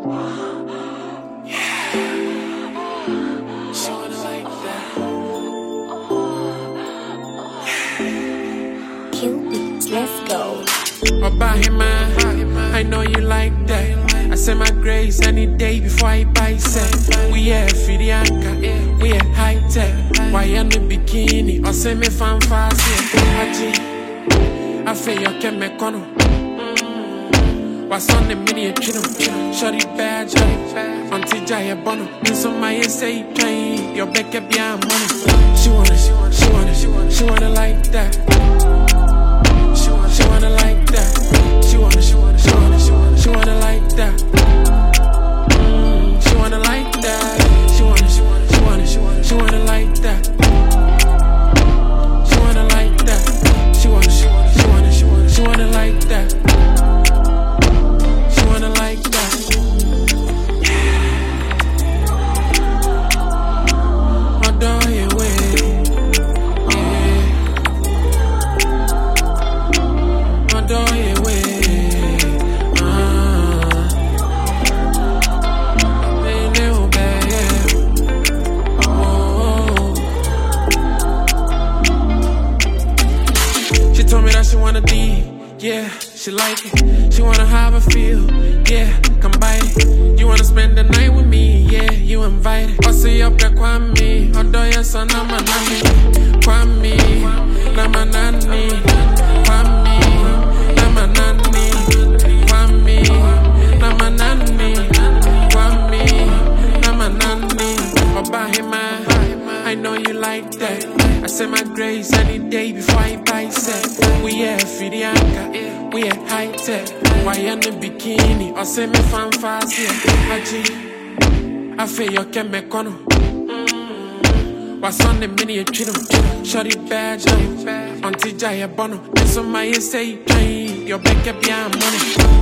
She wanna like that. Cupid, let's go. About him, I know you like that. I say my grace any day before I buy set. We are Fidianka, we are high tech. Why in the bikini? Or say me fan fast, I feel you can make on. What's on the mini chino? Shorty bad, Auntie Jaya Bono. And so my say plain, your back up your money. She wanna like that. She wanna like that. She wanna like that. She wanna like that. She wanna like that. She wanna like that. She wanna like that. She wanna like that. Adore your way. Adore your way. She wanna D, yeah, she like it. She wanna have a feel, yeah, come by it. You wanna spend the night with me, yeah, you invited. I'll see up there, Kwame, although your son, I'm a nanny. Kwame, I'm a nanny. Kwame, I'm a nanny. Kwame, I'm a nanny. Kwame, I'm a nanny. About him, I know you like that. I say my grace any day before I buy set. We are Fidianka, we are high tech. Why in the bikini? Or say me fan fast, I feel you can make on. What's on the mini chino? Shorty bad, Auntie Jaya Bono. And so my say plain, your back up your money.